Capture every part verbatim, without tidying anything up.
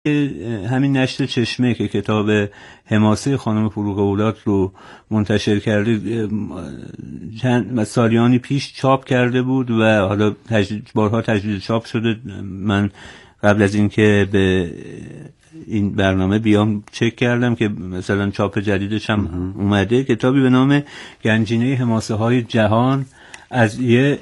همین نشر چشمه که کتاب حماسه خانم فروغ اولاد رو منتشر کرده چند سالیانی پیش چاپ کرده بود و حالا تجدید بارها تجدید چاپ شده. من قبل از اینکه به این برنامه بیام چک کردم که مثلا چاپ جدیدش هم اومده، کتابی به نام گنجینه حماسه های جهان از یه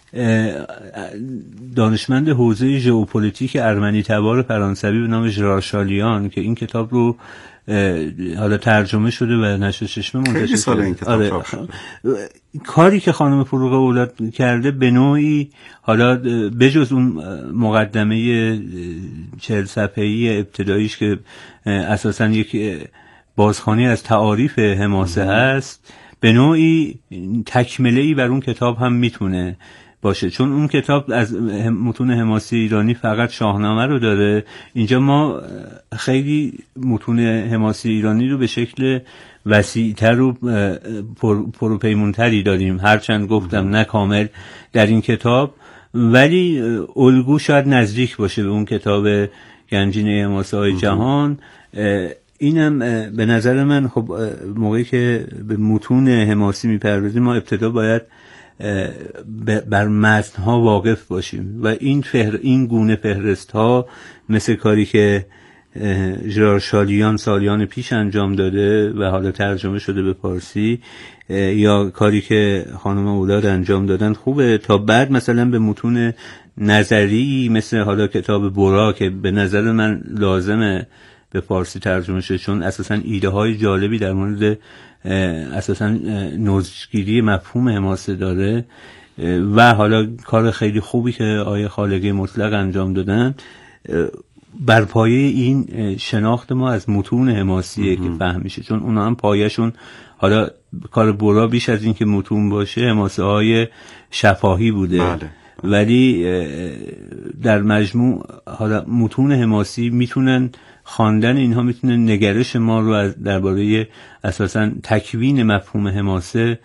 دانشمند حوزه ژئوپلیتیک ارمنی تبار فرانسوی به نام ژرار شالیان که این کتاب رو حالا ترجمه شده و نشر چشمه منتشر شده. این کتاب آره. چاپ شده. کاری که خانم فروغ اولاد کرده به نوعی حالا بجز اون مقدمه چهل صفحه‌ای ابتداییش که اساساً یک بازخوانی از تعاریف حماسه است، به نوعی تکمله‌ای بر اون کتاب هم میتونه باشه، چون اون کتاب از متون حماسی ایرانی فقط شاهنامه رو داره. اینجا ما خیلی متون حماسی ایرانی رو به شکل وسیع‌تر و پروپیمونتری داریم، هرچند گفتم نه کامل در این کتاب، ولی الگو شاید نزدیک باشه به اون کتاب گنجینه حماسه های جهان. اینم به نظر من خب موقعی که به متون حماسی میپردازیم ما ابتدا باید بر متن‌ها واقف باشیم و این فهر این گونه فهرست‌ها مثل کاری که ژرار شالیان سالیان پیش انجام داده و حالا ترجمه شده به فارسی یا کاری که خانم اولاد انجام دادن خوبه، تا بعد مثلا به متون نظری مثل حالا کتاب برا که به نظر من لازمه به فارسی ترجمه شده، چون اساساً ایده های جالبی در مورد اساساً نوزگیری مفهوم حماسه داره و حالا کار خیلی خوبی که آیه خالقی مطلق انجام دادن بر پایه این شناخت ما از متون حماسیه که فهم میشه، چون اونا هم پایه‌شون حالا کار برا بیش از این که متون باشه حماسه های شفاهی بوده. بله. ولی در مجموع حالا متون حماسی میتونن خواندن اینها میتونه نگرش ما رو از درباره اساساً تکوین مفهوم حماسه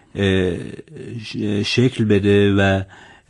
شکل بده و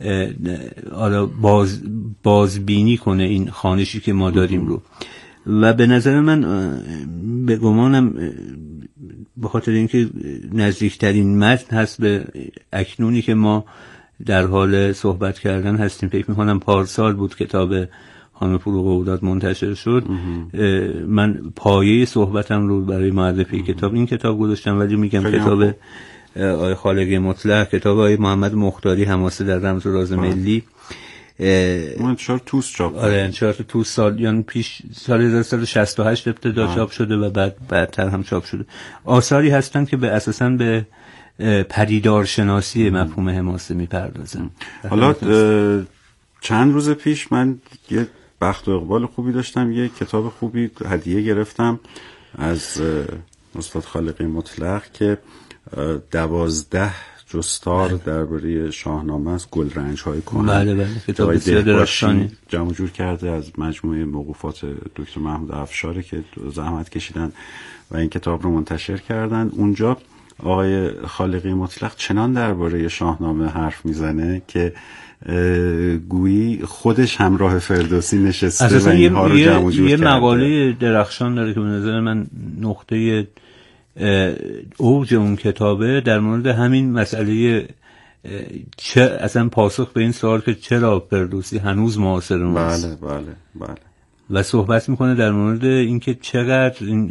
حالا باز بازبینی کنه این خوانشی که ما داریم رو. و به نظر من به گمانم به خاطر اینکه نزدیکترین متن هست به اکنونی که ما در حال صحبت کردن هستیم، فکر می‌کنم پارسال بود کتاب خانم فروغ اولاد منتشر شد، من پایه صحبتم رو برای معرفی کتاب این کتاب گذاشتم، ولی میگم کتاب آقای خالقی مطلق، کتاب آقای محمد مختاری حماسه در رمز و راز ملی، اون انتشار توس چاپ آره انتشار توس سالیان پیش سال هزار و سیصد و شصت و هشت ابتدا چاپ شده و بعد بعدتر هم چاپ شده. آثاری هستن که به اساساً به پدیدار شناسی مفهوم حماسه میپردازن. حالا چند روز پیش من یه بخت و اقبال خوبی داشتم، یه کتاب خوبی هدیه گرفتم از استاد خالقی مطلق که دوازده جستار درباره شاهنامه است، گلرنج‌های کهن. بله بله کتاب بسیار درخشانی جمع جور کرده از مجموعه موقوفات دکتر محمود افشار که زحمت کشیدن و این کتاب رو منتشر کردن. اونجا آقای خالقی مطلق چنان درباره شاهنامه حرف میزنه که گویی خودش همراه فردوسی نشسته و اینها رو جمع جور یه کرده. مقاله درخشان داره که به نظر من نقطه اوج اون کتابه در مورد همین مسئله چه اصلا پاسخ به این سوال که چرا فردوسی هنوز معاصر ماست. بله بله بله. و صحبت میکنه در مورد اینکه چقدر این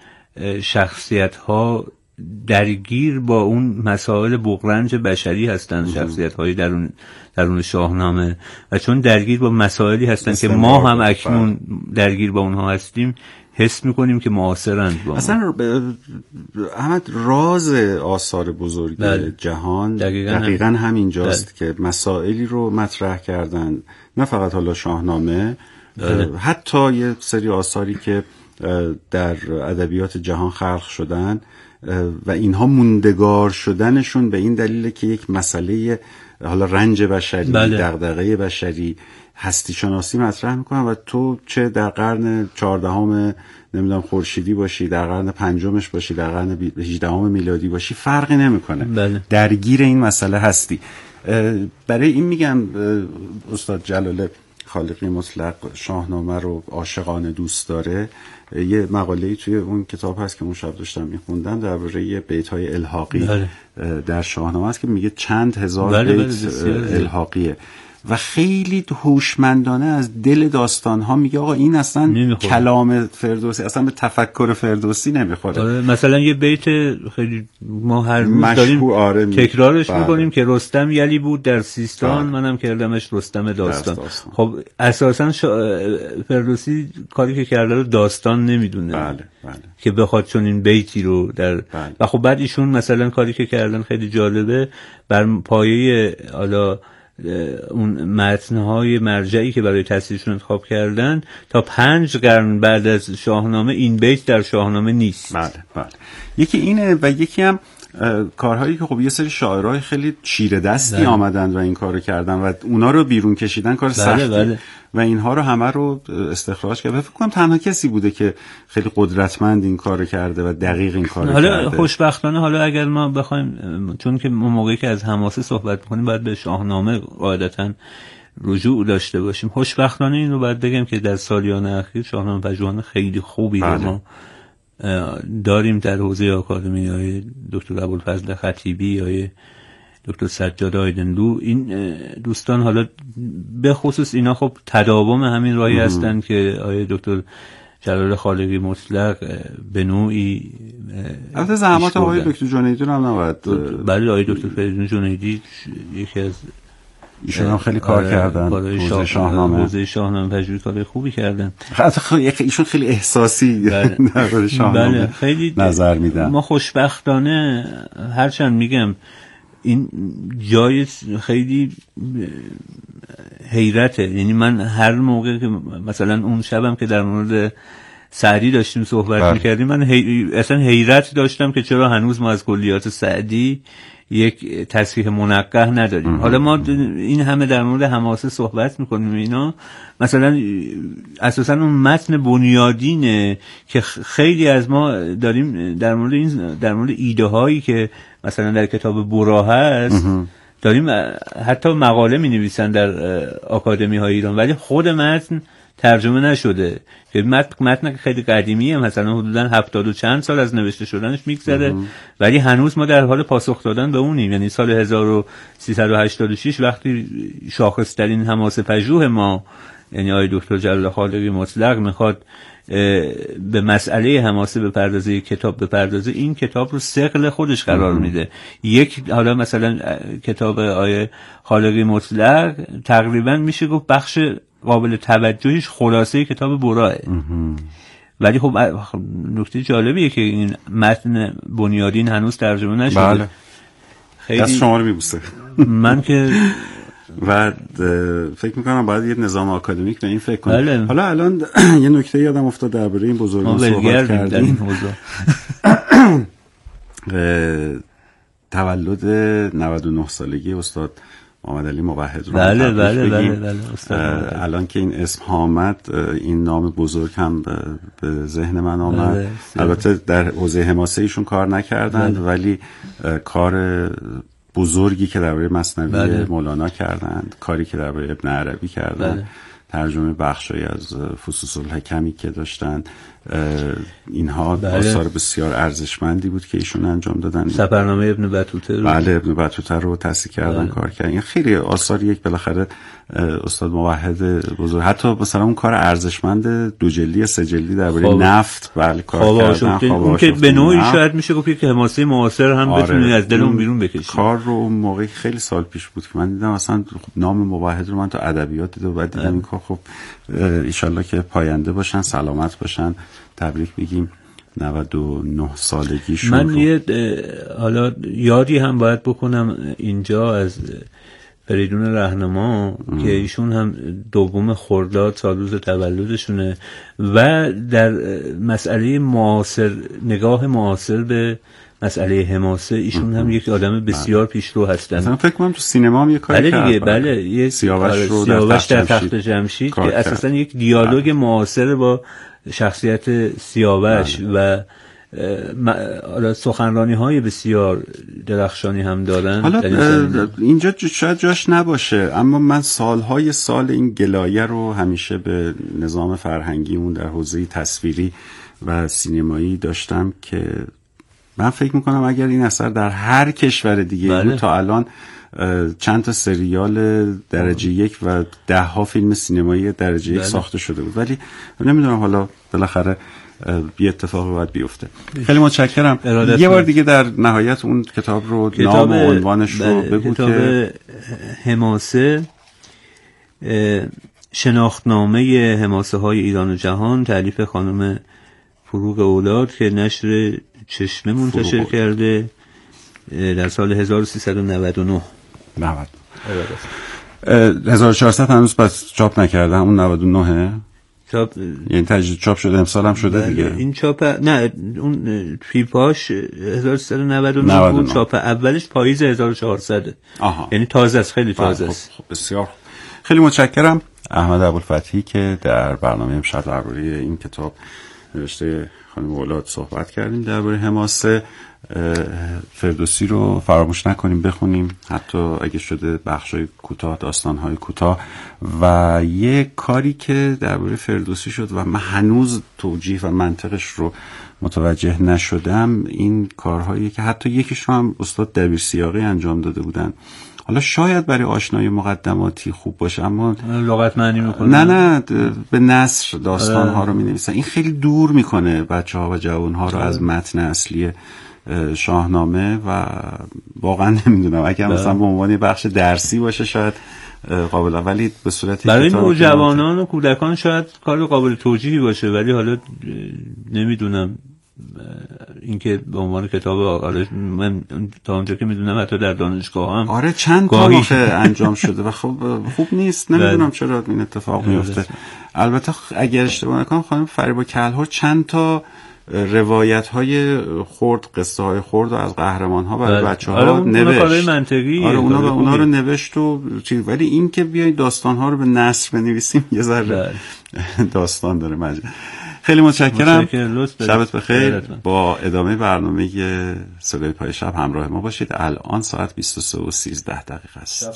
شخصیت ها درگیر با اون مسائل بغرنج بشری هستن، شخصیت های درون درون شاهنامه، و چون درگیر با مسائلی هستن که ما هم اکنون درگیر با اونها هستیم حس میکنیم که معاصرند با اصلا احمد راز آثار بزرگ بله. جهان دقیقاً, دقیقاً هم. همینجاست بله. که مسائلی رو مطرح کردن، نه فقط حالا شاهنامه بله. حتی یه سری آثاری که در ادبیات جهان خلق شدن و اینها موندگار شدنشون به این دلیله که یک مسئله حالا رنج بشری بله. دغدغه بشری هستی شناسی مطرح میکنن و تو چه در قرن چهاردهم نمیدونم خورشیدی باشی، در قرن پنجمش باشی، در قرن هجدهم میلادی باشی، فرقی نمیکنه بله. درگیر این مسئله هستی. برای این میگم استاد جلال خالقی مطلق شاهنامه رو عاشقانه دوست داره، یه مقاله‌ای توی اون کتاب هست که اون شب داشتم می‌خوندم درباره بیت‌های الحاقی بله. در شاهنامه است که میگه چند هزار بله بیت بله الحاقیه و خیلی هوشمندانه از دل داستان‌ها میگه آقا این اصلا نمیخوره. کلام فردوسی اصلا به تفکر فردوسی نمیخوره. آره مثلا یه بیت خیلی ما هر روز داریم آره تکرارش بله. میکنیم که رستم یلی بود در سیستان بله. منم کردمش رستم داستان. داستان خب اساسا شا... فردوسی کاری که کرده رو داستان نمیدونه بله بله. که بخواد چون این بیتی رو در بله. و خب بعد ایشون مثلا کاری که کردن خیلی جالبه بر پایه حالا اون متن‌های مرجعی که برای تصحیحشون انتخاب کردن تا پنج قرن بعد از شاهنامه این بیت در شاهنامه نیست. بله بله. یکی اینه و یکی هم کارهایی که خب یه سری شاعرای خیلی چیره دستی بله. آمدن و این کارو کردن و اونا رو بیرون کشیدن کار بله سختی بله. و اینها رو همه رو استخراج کرد. فکر کنم تنها کسی بوده که خیلی قدرتمند این کارو کرده و دقیق این کارو حالا کرده. حالا خوشبختانه حالا اگر ما بخوایم چون که ما موقعی که از حماسه صحبت می‌کنیم باید به شاهنامه قاعدتاً رجوع داشته باشیم. خوشبختانه این رو باید بگم که در سالیان اخیر شاهنامه پژوهان خیلی خوبی بله. رو ما داریم در حوزه آکادمی های دکتر ابوالفضل خطیبی یا دکتر سجاد آیدنلو. این دوستان حالا به خصوص اینا خب تداوم همین راهی هستن که آیه دکتر جلال خالقی مطلق به نوعی البته زحمات آقای دکتر جنیدی هم نباید بله آقای دکتر فریدون جنیدی یکی از ایشون هم خیلی کار کردن حوزه شاهنامه حوزه شاهنامه پژوهی کار خوبی کردن. ایشون خیلی احساسی در شاهنامه بله. خیلی نظر میدن. ما خوشبختانه هرچند میگم این جای خیلی حیرته، یعنی من هر موقع که مثلا اون شبم که در مورد سعدی داشتیم صحبت بله. میکردیم من هی... اصلا حیرت داشتم که چرا هنوز ما از کلیات سعدی یک تصحیح منقح نداریم. حالا ما این همه در مورد حماسه صحبت میکنیم اینا، مثلا اساسا اون متن بنیادینه که خیلی از ما داریم در مورد این در مورد ایده هایی که مثلا در کتاب برا هست داریم حتی مقاله می نویسن در آکادمی های ایران ولی خود متن ترجمه نشده که متن متن خیلی قدیمیه، مثلا حدوداً هفتاد و چند سال از نوشته شدنش میگذره ولی هنوز ما در حال پاسخ دادن به اونیم. یعنی سال هزار و سیصد و هشتاد و شش وقتی شاخص‌ترین حماسه پژوه ما یعنی آقای دکتر جلال خالقی مطلق میخواد به مسئله حماسه بپردازه، کتاب بپردازه، این کتاب رو ثقل خودش قرار میده. یک حالا مثلا کتاب آقای خالقی مطلق تقریبا میشه گفت بخش قابل توجهش خلاصه کتاب براه، ولی خب نکته جالبیه که این متن بنیادین هنوز ترجمه نشده. بله. خیلی دست شما رو میبوسه. من که و فکر میکنم باید یه نظام آکادمیک به این فکر کنیم. بله. حالا الان یه نکته یادم افتاد درباره این بزرگان صحبت کردیم. تولد نود و نه سالگی استاد محمد علی موحد رو بله بله بله بله الان که این اسم آمد این نام بزرگ هم به ذهن من آمد. بله. البته در حوزه حماسه ایشون کار نکردند بله. ولی کار بزرگی که درباره مثنوی بله. مولانا کردند، کاری که درباره ابن عربی کردند بله. ترجمه بخشی از فصوص الحکمی که داشتن، اینها بله. آثار بسیار ارزشمندی بود که ایشون انجام دادن. سفرنامه ابن بطوطه رو بله ابن بطوطه رو تصحیح کردن بله. کار کردن. این خیلی آثار یک بالاخره استاد موحد بزرگ، حتی مثلا اون کار ارزشمند دو جلدی سه جلدی درباره خواب. نفت بله کار کردن. خواب اون که به نوعی شاید میشه گفت که حماسه معاصر هم آره. بتونه از دل اون بیرون بکشه. کار رو اون موقع خیلی سال پیش بود که من دیدم اصلا نام موحد رو من تو ادبیات دیدم و بعد دیدم این کار خب ان شاءالله که پاینده باشن، سلامت باشن، تبریک بگیم نود و نه سالگیشون. من یه حالا یادی هم باید بکنم اینجا از فریدون رهنما که ایشون هم دوم خرداد سال روز تولدشونه و در مسئله معاصر نگاه معاصر به مسئله حماسه ایشون هم یک آدم بسیار پیشرو هستن. مثلا فکر کنم تو سینما هم یه کاری کرد. بله دیگه بله یه سیاوش رو سیاوش در تخت جمشید که اساسا یک دیالوگ معاصر با شخصیت سیاوش بله. و حالا سخنرانی های بسیار درخشانی هم دارن. حالا اینجا شاید جاش نباشه، اما من سالهای سال این گلایه رو همیشه به نظام فرهنگیمون در حوزه تصویری و سینمایی داشتم که من فکر میکنم اگر این اثر در هر کشور دیگه بله. بود تا الان چند تا سریال درجه یک و ده ها فیلم سینمایی درجه یک بله. ساخته شده بود، ولی نمیدونم حالا بالاخره یه اتفاقی باید بیفته. خیلی متشکرم. یه بار دیگه در نهایت اون کتاب رو کتاب نام و عنوانش رو بگو. کتاب که حماسه، شناختنامه حماسه های ایران و جهان، تالیف خانم فروغ اولاد که نشر چشمه منتشر کرده در سال هزار و سیصد و نود و نه. نود هزار و چهارصد هنوز پس چاپ نکرده، همون نود و نه چاپ، یعنی تجدید چاپ شده، امسال هم شده دیگه. این چاپ نه، اون فیپاش هزار و سیصد و نود و نه بود، چاپ اولش پاییز هزار و چهارصد. آها. یعنی تازه است، خیلی تازه است. خب بسیار خیلی متشکرم. احمد ابوالفتحی که در برنامه امشب درباره این کتاب نوشته خانم اولاد صحبت کردیم درباره حماسه. فردوسی رو فراموش نکنیم بخونیم، حتی اگه شده بخشای کوتاه، داستان‌های کوتاه. و یه کاری که درباره فردوسی شد و من هنوز توجیه و منطقش رو متوجه نشدم، این کارهایی که حتی یکیش رو هم استاد دبیرسیاقی انجام داده بودن. حالا شاید برای آشنایی مقدماتی خوب باشه، اما لغت معنی میکنه. نه نه به نثر داستان ها رو می نویسن. این خیلی دور میکنه بچه ها و جوان ها رو از متن اصلی شاهنامه و واقعا نمیدونم اگر مثلا به عنوان بخش درسی باشه شاید قابل، ولی به صورت برای نوجوانان و کودکان شاید کار قابل توجیهی باشه، ولی حالا نمیدونم اینکه به عنوان کتاب، آره من تا اونجا که میدونم حتی در دانشگاه هم آره چند تا واقع انجام شده و خب خوب نیست، نمیدونم چرا این اتفاق میفته. البته اگر اشتباه نکنم خانم فریبا کلهر چند تا روایت های خرد، قصه های خرد و از قهرمان ها برای بچه ها آره نوشت. کارهای منطقی آره اونا, اونا رو نوشت و چیز، ولی این که بیایید داستان ها رو به نثر بنویسیم یه ذره داستان داره مجید. خیلی متشکرم. شبت بخیر. با ادامه برنامه صدای پای شب همراه ما باشید. الان ساعت بیست و سه و سیزده دقیقه است.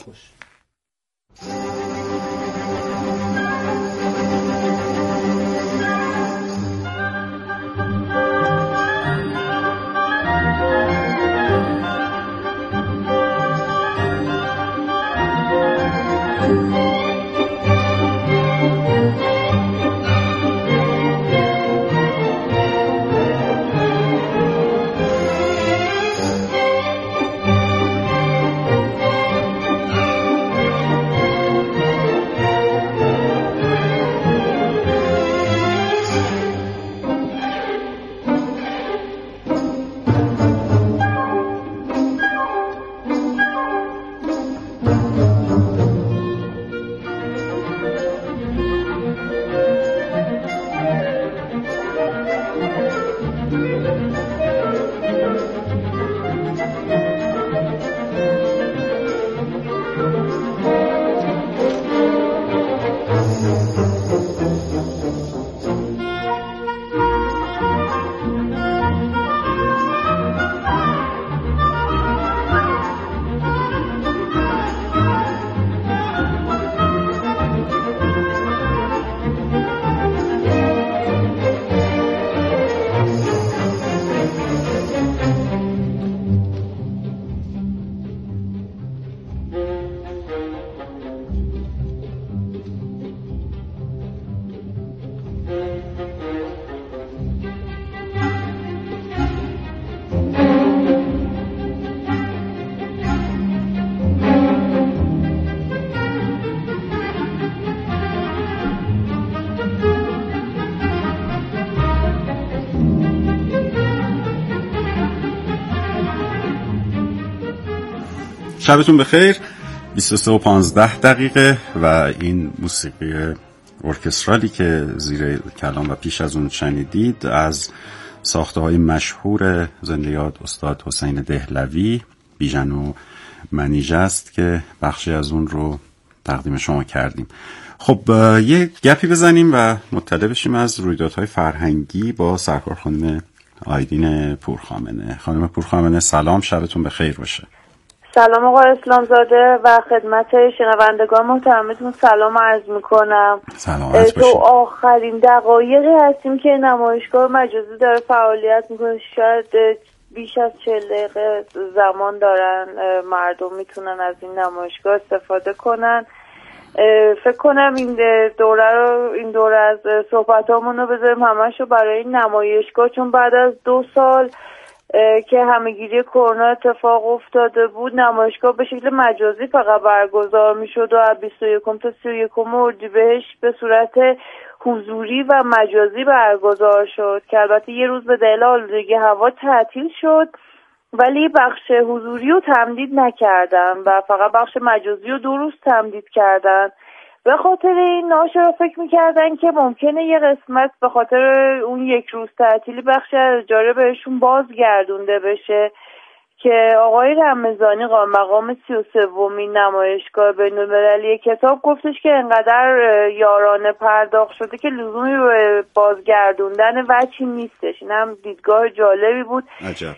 شبتون بخیر. بیست و سه و پانزده دقیقه و این موسیقی ارکسترالی که زیر کلام و پیش از اون شنیدید از ساخته های مشهور زنده یاد استاد حسین دهلوی، بیژن و منیژه است که بخشی از اون رو تقدیم شما کردیم. خب یه گپی بزنیم و مطلع بشیم از رویدادهای فرهنگی با سرکار خانم آیدین پورخامنه. خانم پورخامنه سلام، شبتون بخیر باشه. سلام آقای اسلامزاده و خدمت شنوندگان محترمتون سلام عرض میکنم. سلامت باشید. تو آخرین دقایقی هستیم که نمایشگاه مجازی داره فعالیت میکنه، شاید بیش از چهل دقیقه زمان دارن مردم میتونن از این نمایشگاه استفاده کنن. فکر کنم این دوره رو این دوره از صحبتامون رو بذاریم همش رو برای این نمایشگاه، چون بعد از دو سال که همه‌گیری کرونا اتفاق افتاده بود نمایشگاه به شکل مجازی فقط برگزار میشد و از بیست و یکم تا سی و یکم اردیبهشت به صورت حضوری و مجازی برگزار شد که البته یه روز به دلیل آلودگی هوا تعطیل شد، ولی بخش حضوری رو تمدید نکردن و فقط بخش مجازی رو دو روز تمدید کردن. به خاطر این ناشرا فکر میکردن که ممکنه یه قسمت به خاطر اون یک روز تعطیلی بخش از اجاره بهشون بازگردونده بشه که آقای رمضانی مقام سی و سومین نمایشگاه بین‌المللی کتاب گفتش که انقدر یارانه پرداخت شده که لزومی به بازگردوندن وجهی نیستش. این هم دیدگاه جالبی بود. عجب.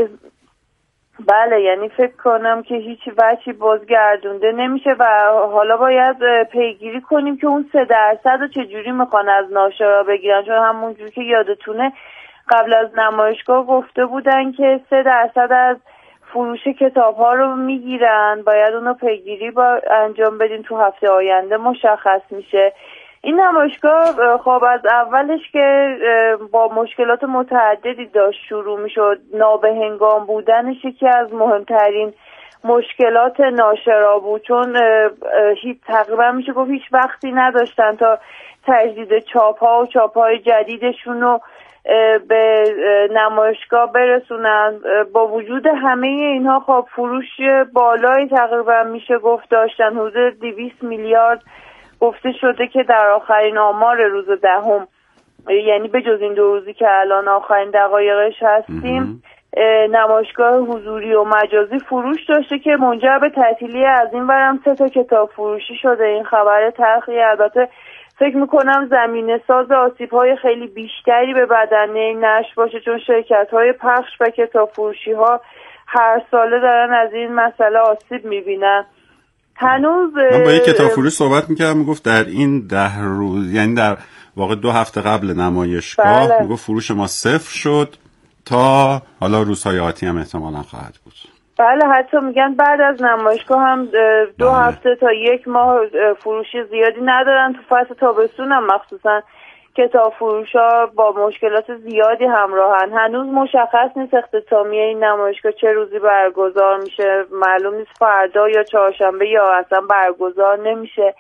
بله، یعنی فکر کنم که هیچ وجهی بازگردونده نمیشه و حالا باید پیگیری کنیم که اون سه درصد رو چجوری میخوان از ناشرا بگیرن، چون همونجوری که یادتونه قبل از نمایشگاه گفته بودن که سه درصد از فروش کتاب ها رو میگیرن، باید اونو پیگیری با انجام بدیم، تو هفته آینده مشخص میشه. این نمایشگاه خب از اولش که با مشکلات متعددی داشت شروع میشد، نابهنگام بودنش یکی از مهمترین مشکلات ناشرا بود، چون هیچ تقریبا میشه گفت هیچ وقتی نداشتن تا تجدید چاپ ها و چاپ های جدیدشون رو به نمایشگاه برسونن. با وجود همه اینها خب فروش بالایی تقریبا میشه گفت داشتن، حدود دویست میلیارد گفته شده که در آخرین آمار روز دهم، یعنی به جز این دو روزی که الان آخرین دقایقش هستیم، نمایشگاه حضوری و مجازی فروش داشته که منجر به تعطیلی از این ورم سه تا کتاب فروشی شده. این خبر تلخی، البته فکر میکنم زمینه ساز آسیب‌های خیلی بیشتری به بدنه نشر باشه، چون شرکت‌های پخش و کتاب فروشی ها هر ساله دارن از این مسئله آسیب میبینن. هنوز من با یک کتاب فروش صحبت میکردم، میگفت در این ده روز، یعنی در واقع دو هفته قبل نمایشگاه، بله. میگفت فروش ما صفر شد تا حالا روزهای آتی هم احتمالاً خواهد بود. بله، حتی میگن بعد از نمایشگاه هم دو بله. هفته تا یک ماه فروشی زیادی ندارن. تو فصل تابستون هم مخصوصا کتاب فروشا با مشکلات زیادی همراهن. هنوز مشخص نیست اختتامیه این نمایشگاه چه روزی برگزار میشه، معلوم نیست فردا یا چهارشنبه یا اصلا برگزار نمیشه.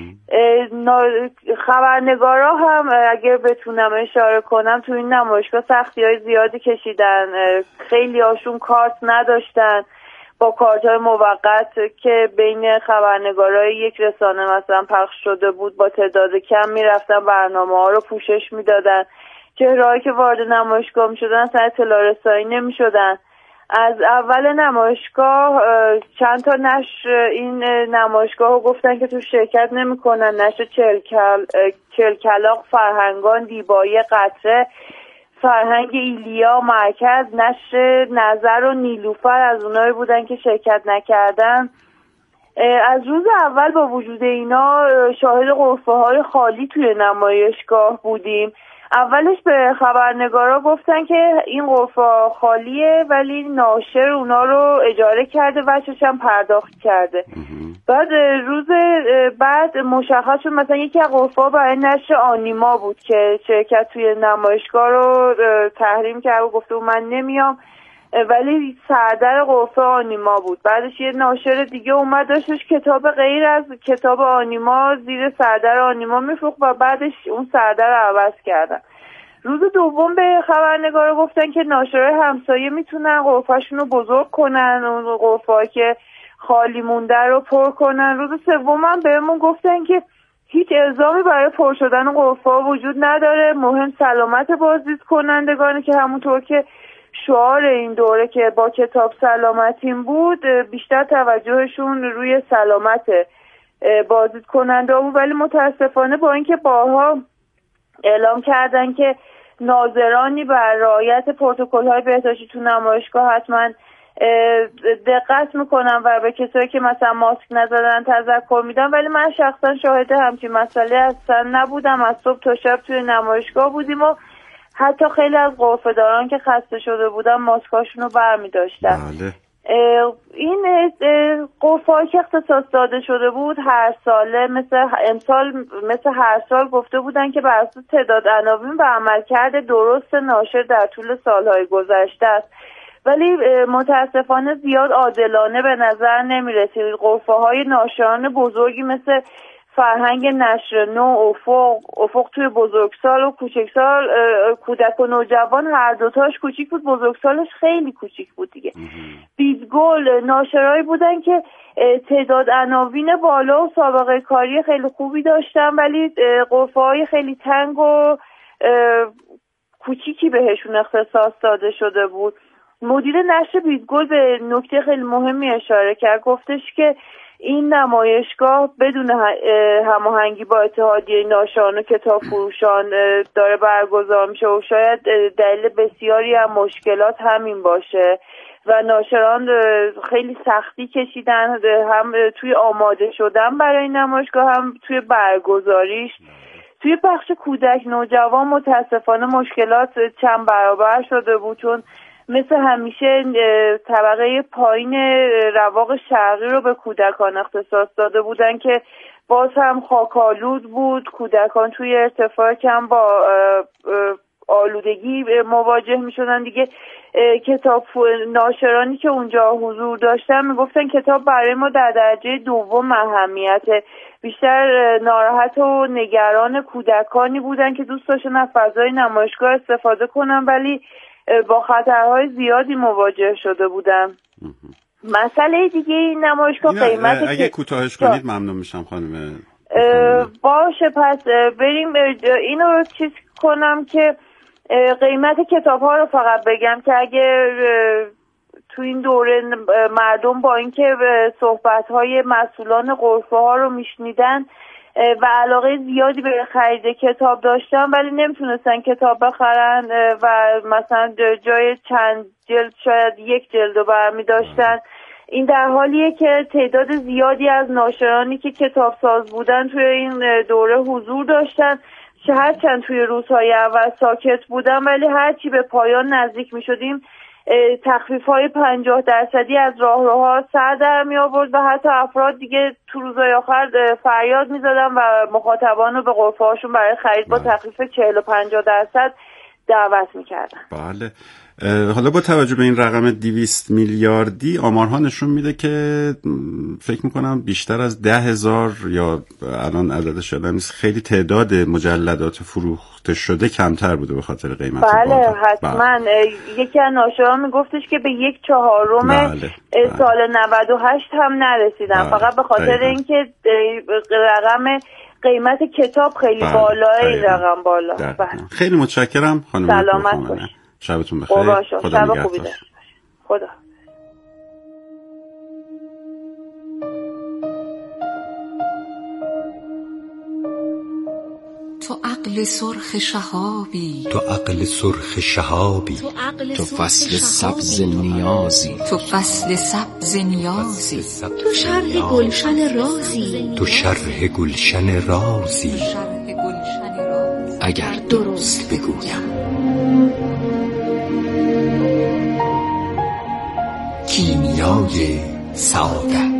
خبرنگارا هم اگر بتونم اشاره کنم تو این نمایشگاه سختی های زیادی کشیدن، خیلی هاشون کارت نداشتن، با کارت‌های موقت که بین خبرنگارای یک رسانه مثلا پخش شده بود با تعداد کم میرفتن برنامه‌ها رو پوشش میدادن. چهرهایی که وارد نمایشگاه میشدن اصلا اطلاع رسانی نمیشدن. از اول نمایشگاه چند تا نشر این نمایشگاه رو گفتن که تو شرکت نمی‌کنن، نشر چلکل چلکلاق، فرهنگان، دیبایی، قطره، فرهنگ ایلیا، مرکز، نشر نظر و نیلوفر از اونایی بودن که شرکت نکردن. از روز اول با وجود اینا شاهد غرفه‌های خالی توی نمایشگاه بودیم. اولش به خبرنگارا گفتن که این غرفه خالیه ولی ناشر اونا رو اجاره کرده و چش هم پرداخت کرده. بعد روز بعد مشخص شد مثلا یکی از غرفه‌ها برای نشر آنیما بود که شرکت توی نمایشگاه رو تحریم کرد و گفته من نمیام، ولی سردر غرفه آنیما بود. بعدش یه ناشر دیگه اومد داشتش کتاب غیر از کتاب آنیما زیر سردر آنیما میفروخت و بعدش اون سردر رو عوض کردن. روز دوم به خبرنگارا گفتن که ناشرای همسایه میتونن غرفه‌شون رو بزرگ کنن، اون غرفه‌ها که خالی مونده رو پر کنن. روز سوم هم بهمون گفتن که هیچ الزامی برای پر شدن غرفه‌ها وجود نداره، مهم سلامت بازدید کنندگانه که همونطور که شعار این دوره که با کتاب سلامتیم بود، بیشتر توجهشون روی سلامت بازدید کننده بود. ولی متاسفانه با اینکه بارها اعلام کردن که ناظرانی بر رعایت پروتکل‌های بهداشتی تو نمایشگاه حتما دقت میکنم و به کسایی که مثلا ماسک نزدن تذکر میدم، ولی من شخصا شاهد همچین مسئله اصلا نبودم. از صبح تا شب توی نمایشگاه بودیم و حتی خیلی از غرفه‌داران که خسته شده بودن ماسکاشون رو برمی داشتن. بله. این غرفه‌هایی که اختصاص داده شده بود هر ساله مثل امسال مثل هر سال گفته بودن که بر اساس تعداد عناوین و عملکرد درست ناشر در طول سالهای گذشته است، ولی متاسفانه زیاد عادلانه به نظر نمی رسید. غرفه‌های ناشران بزرگی مثل فرهنگ نشر نو، افق افق توی بزرگسال و کوچکسال، کودک و نوجوان هر دوتاش کوچیک بود، بزرگسالش خیلی کوچیک بود دیگه. بیزگل ناشرایی بودن که تعداد عناوین بالا و سابقه کاری خیلی خوبی داشتن، ولی غرفه‌های خیلی تنگ و کوچیکی بهشون اختصاص داده شده بود. مدیر نشر بیزگل به نکته خیلی مهمی اشاره کرد، گفتش که این نمایشگاه بدون هماهنگی با اتحادیه ناشران و کتاب فروشان داره برگزار میشه و شاید دلیل بسیاری از مشکلات همین باشه و ناشران خیلی سختی کشیدن، هم توی آماده شدن برای نمایشگاه هم توی برگزاریش. توی بخش کودک نوجوان متاسفانه مشکلات چند برابر شده بود، چون مثل همیشه طبقه پایین رواق شرقی رو به کودکان اختصاص داده بودن که باز هم خاک‌آلود بود. کودکان توی ارتفاع کم با آلودگی مواجه می شدن دیگه. کتاب ناشرانی که اونجا حضور داشتن می گفتن کتاب برای ما در درجه دوم اهمیته. بیشتر ناراحت و نگران کودکانی بودن که دوست داشتن از فضای نمایشگاه استفاده کنن ولی با خطرهای زیادی مواجه شده بودن. مسئله دیگه این نمایشگاه قیمت اگه کوتاهش کنید ممنون میشم خانم. باشه پس بریم اینو رو چیز کنم که قیمت کتاب ها رو فقط بگم که اگه تو این دوره مردم با اینکه صحبت های مسئولان غرفه ها رو میشنیدن و علاقه زیادی به خرید کتاب داشتن ولی نمیتونستن کتاب بخرن و مثلا جای چند جلد شاید یک جلد رو برمی داشتن، این در حالیه که تعداد زیادی از ناشرانی که کتاب ساز بودن توی این دوره حضور داشتن، هرچند توی روزهای اول ساکت بودن ولی هرچی به پایان نزدیک می شدیم تخفیف های پنجاه درصدی از راهروها سر در می آورد و حتی افراد دیگه تو روزهای آخر فریاد می زدن و مخاطبان رو به غرفه هاشون برای خرید با تخفیف چهل و پنجاه درصد دعوت می کردن. بله. حالا با توجه به این رقم دویست میلیاردی آمارها نشون میده که فکر میکنم بیشتر از ده هزار یا الان عددش یادم نیست خیلی تعداد مجلدات فروخته شده کمتر بوده به خاطر قیمت بله بالا. حتما. بله. یکی از ناشران میگفتش که به یک چهارم بله. سال نود و هشت هم نرسیدن بله. فقط به خاطر اینکه رقم قیمت کتاب خیلی بله. بالاه این رقم بالا. بله. خیلی متشکرم خانم. سلامت باشید. شبتون بخیر. خدا نگهدار. خدا. تو عقل سرخ شهابی، تو عقل سرخ شهابی، تو فصل سبز نیازی، تو فصل سبز نیازی، تو شرح گلشن رازی، تو شرح گلشن رازی. اگر درست بگویم کیمیای سعادت.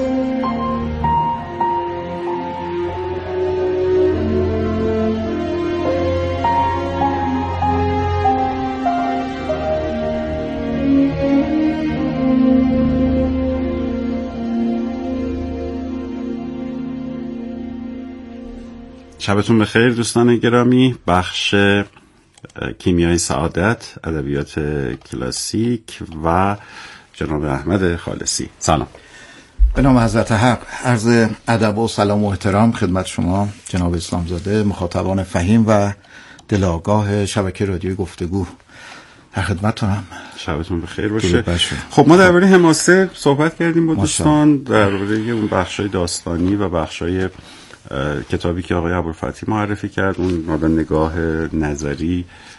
شبتون بخیر دوستان گرامی. بخش کیمیای سعادت، ادبیات کلاسیک و جناب احمد خالصی. سلام. به نام حضرت حق. عرض ادب و سلام و احترام خدمت شما جناب اسلامزاده، مخاطبان فهیم و دلاگاه شبکه رادیوی گفتگو. در خدمتتونم. شبتون بخیر باشه. خب ما درباره حماسه صحبت کردیم با دوستان، درباره اون بخشای داستانی و بخشای کتابی که آقای ابوالفتحی معرفی کرد، اون نگاه نظری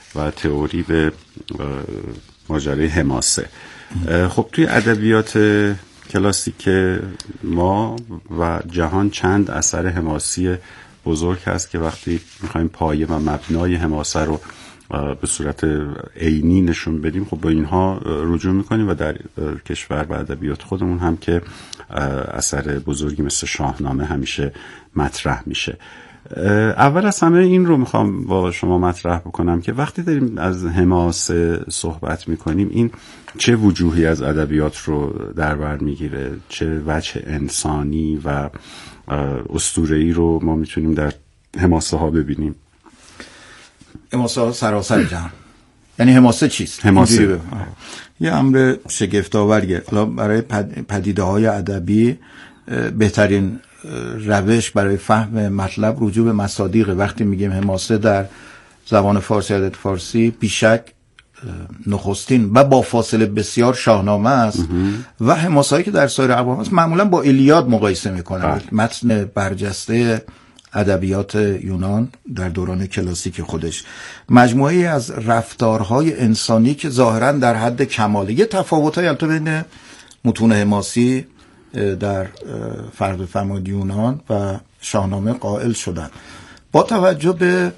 و تئوری به ماجرای حماسه. خب توی ادبیات کلاسیک ما و جهان چند اثر حماسی بزرگ هست که وقتی میخوایم پایه و مبنای حماسه رو به صورت عینی نشون بدیم، خب با اینها رجوع میکنیم و در کشور و ادبیات خودمون هم که اثر بزرگی مثل شاهنامه همیشه مطرح میشه. اول از همه این رو میخوام با شما مطرح بکنم که وقتی داریم از حماسه صحبت میکنیم این چه وجوهی از ادبیات رو در بر میگیره، چه وجه انسانی و اسطوره‌ای رو ما میتونیم در حماسه ها ببینیم؟ حماسه ها سراسر جهان. یعنی حماسه چیست؟ حماسه یه امر شگفت‌آوریه. حالا برای پدیده‌های ادبی بهترین روش برای فهم مطلب رجوع به مصادیق. وقتی میگیم حماسه در زبان فارسی، ادبیات فارسی، بیشک نخستین و با فاصله بسیار شاهنامه است و حماسه‌ای که در سایر اقوام است معمولا با ایلیاد مقایسه میکنن، متن برجسته ادبیات یونان در دوران کلاسیک خودش، مجموعه‌ای از رفتارهای انسانی که ظاهرا در حد کماله. یه تفاوت‌های البته بین متون حماسی در فرد فرمود یونان و شاهنامه قائل شدن با توجه به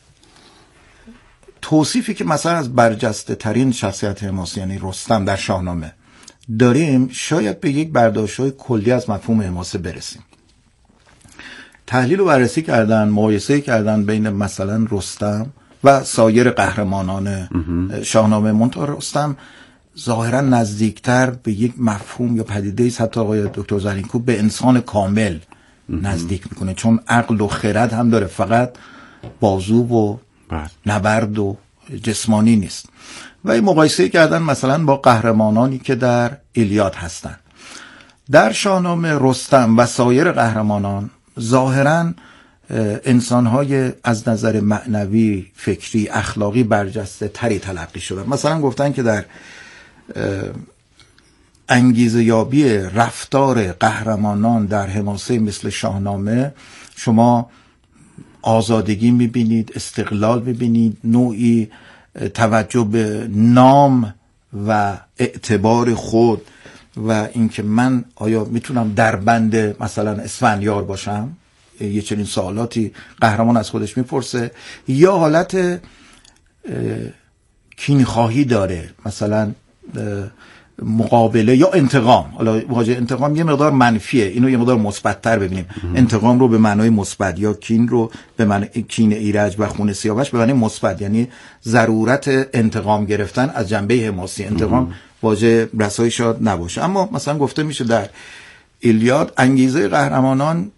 توصیفی که مثلا از برجسته ترین شخصیت حماسی یعنی رستم در شاهنامه داریم. شاید به یک برداشت‌های کلی از مفهوم حماسه برسیم. تحلیل و بررسی کردن، مقایسه کردن بین مثلا رستم و سایر قهرمانان شاهنامه. منتها رستم ظاهرا نزدیکتر به یک مفهوم یا پدیده است، حتی آقای دکتر زرینکوب به انسان کامل نزدیک میکنه، چون عقل و خرد هم داره، فقط بازو و نبرد و جسمانی نیست. و این مقایسه کردن مثلا با قهرمانانی که در ایلیاد هستن. در شاهنامه رستم و سایر قهرمانان ظاهرا انسانهای از نظر معنوی، فکری، اخلاقی برجسته تری تلقی شدن. مثلا گفتن که در انگیزه یابی رفتار قهرمانان در حماسه مثل شاهنامه شما آزادگی میبینید، استقلال میبینید، نوعی توجه به نام و اعتبار خود و اینکه من آیا میتونم در بند مثلا اسفندیار باشم، یه چنین سوالاتی قهرمان از خودش میپرسه. یا حالت کینخواهی داره، مثلا مقابله یا انتقام. حالا واژه انتقام یه مقدار منفیه، اینو یه مقدار مثبت‌تر ببینیم. انتقام رو به معنای مثبت یا کین رو به معنای کین ایرج و خون سیاوش به معنای مثبت، یعنی ضرورت انتقام گرفتن از جنبه حماسی. انتقام واژه رسایی شاید نباشه، اما مثلا گفته میشه در ایلیاد انگیزه قهرمانان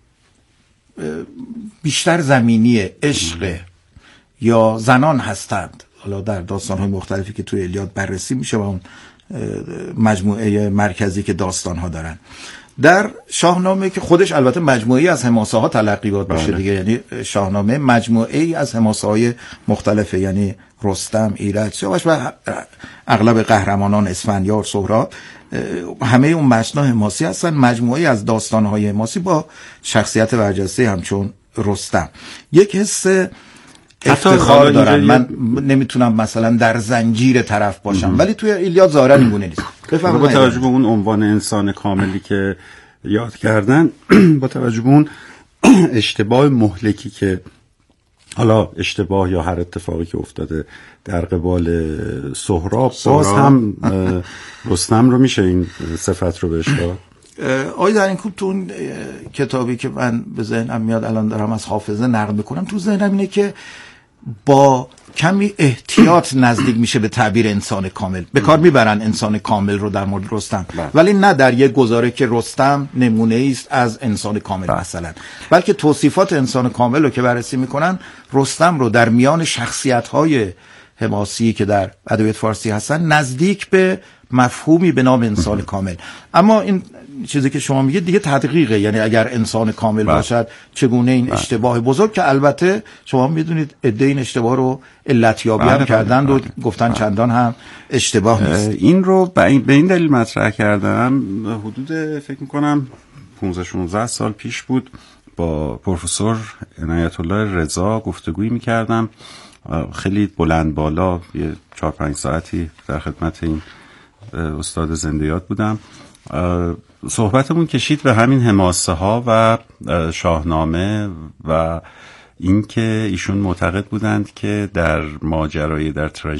بیشتر زمینیه، عشق یا زنان هستند. حالا در داستان‌های مختلفی که توی ایلیاد بررسی میشه و اون مجموعه مرکزی که داستان‌ها دارن. در شاهنامه که خودش البته مجموعه‌ای از حماسه‌ها تلقیات باشه دیگه، یعنی شاهنامه مجموعه‌ای از حماسه‌های مختلفه، یعنی رستم، ایرج، سیاوش و اغلب قهرمانان، اسفندیار، سهراب، همه اون متن‌ها حماسی هستن، مجموعه‌ای از داستان‌های حماسی با شخصیت برجسته همچون رستم. یک حس افتخار دارن، من نمیتونم مثلا در زنجیر طرف باشم، ولی توی ایلیاد ظاهرا اینگونه نیست. با توجه به اون عنوان انسان کاملی که یاد کردن، با توجه به اون اشتباه مهلکی که حالا اشتباه یا هر اتفاقی که افتاده در قبال سهراب، باز هم رستم رو میشه این صفت رو بهش داد. آقای زرینکوب تو اون کتابی که من به ذهنم میاد الان دارم از حافظه نقل میکنم، تو ذهنم اینه که با کمی احتیاط نزدیک میشه به تعبیر انسان کامل. به کار میبرن انسان کامل رو در مورد رستم، ولی نه در یک گزاره که رستم نمونه است از انسان کامل مثلا، بلکه توصیفات انسان کامل رو که بررسی میکنن، رستم رو در میان شخصیت‌های حماسی که در ادبیات فارسی هستن نزدیک به مفهومی به نام انسان کامل. اما این چیزی که شما میگید دیگه تدقیقه، یعنی اگر انسان کامل بله. باشد چگونه این بله. اشتباه بزرگ که البته شما میدونید عده این اشتباه رو علتیابی بله. هم کردن بله. و گفتن بله. چندان هم اشتباه نیست. این رو به این, به این دلیل مطرح کردم، حدود فکر میکنم پانزده شانزده سال پیش بود، با پروفسور عنایت الله رضا گفتگویی میکردم خیلی بلند بالا یه چهار پنج ساعتی در خدمت این استاد زنده یاد بودم. صحبتمون کشید به همین حماسه ها و شاهنامه و اینکه ایشون معتقد بودند که در ماجرای در